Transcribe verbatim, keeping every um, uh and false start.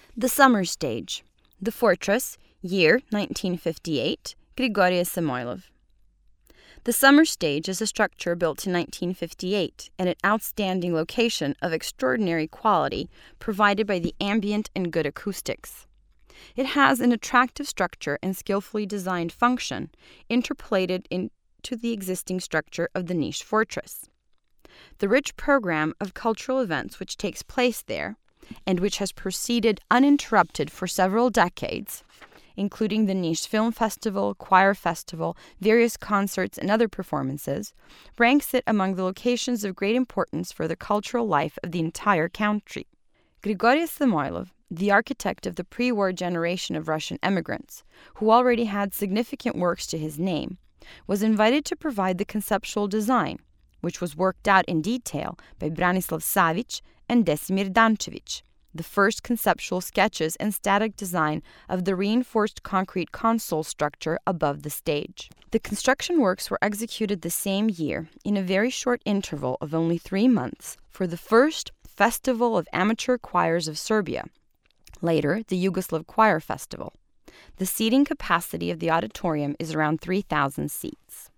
The Summer Stage. The Fortress, year nineteen fifty-eight, Grigory Samoilov. The Summer Stage is a structure built in nineteen fifty-eight and an outstanding location of extraordinary quality provided by the ambient and good acoustics. It has an attractive structure and skillfully designed function interpolated into the existing structure of the niche fortress. The rich program of cultural events which takes place there, and which has proceeded uninterrupted for several decades, including the Niche Film Festival, Choir Festival, various concerts, and other performances, ranks it among the locations of great importance for the cultural life of the entire country. Grigory Samoilov, the architect of the pre-war generation of Russian emigrants, who already had significant works to his name, was invited to provide the conceptual design, which was worked out in detail by Branislav Savic and Desimir Dančević, the first conceptual sketches and static design of the reinforced concrete console structure above the stage. The construction works were executed the same year, in a very short interval of only three months, for the first Festival of Amateur Choirs of Serbia, later the Yugoslav Choir Festival. The seating capacity of the auditorium is around three thousand seats.